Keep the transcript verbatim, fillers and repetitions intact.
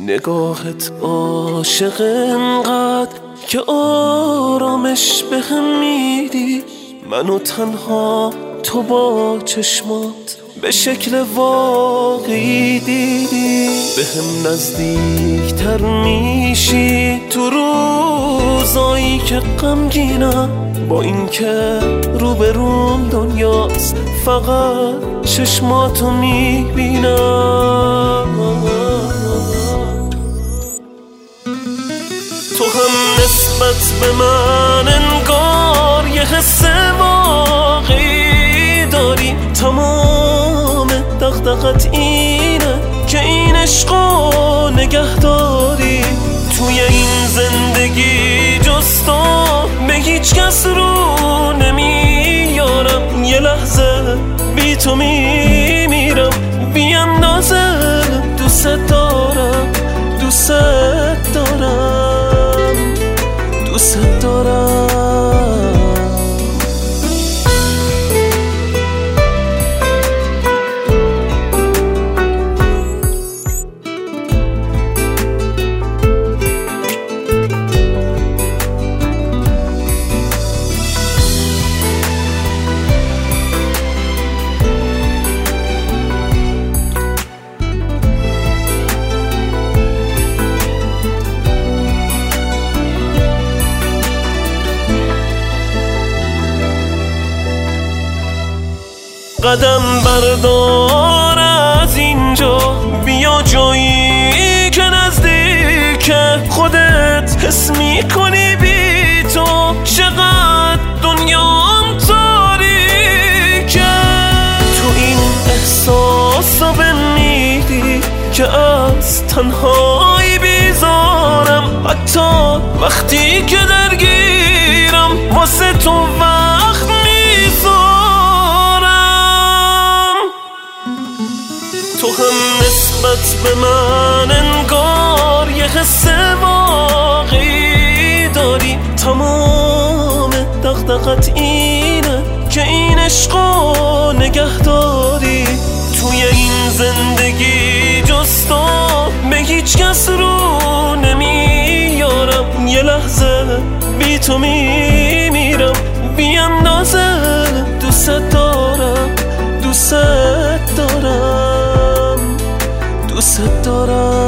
نگاهت عاشق انقدر که آرامش به هم میدی، منو تنها تو با چشمات به شکل واقعی دیدی. به هم نزدیک تر میشی تو روزایی که غمگینم، با این که روبروم دنیاست فقط چشماتو میبینم. تو هم نسبت به من انگار یه حس واقعی داری، تمام دغدغت اینه که این عشقو نگه داری. توی این زندگی جز تو به هیچ کس رو نمیارم، یه لحظه بی تو میمیرم، بی اندازه دوست دارم، دوست دارم، دوست دارم. قدم بردار از اینجا، بیا جایی که نزدیک خودت حس میکنی بی تو چقدر دنیام تاریکه. تو این احساس رو بمیدی که از تنهایی بیزارم، حتی وقتی که درگیرم واسه تو وقت میذارم. تو هم نسبت به من انگار یه حس واقعی داری، تمام دغدغت اینه که این عشقو نگه داری. توی این زندگی جز تو به هیچ کس رو نمیارم، یه لحظه بی تو میمیرم، بی اندازه دوست دارم، دوست دارم، دوست دارم.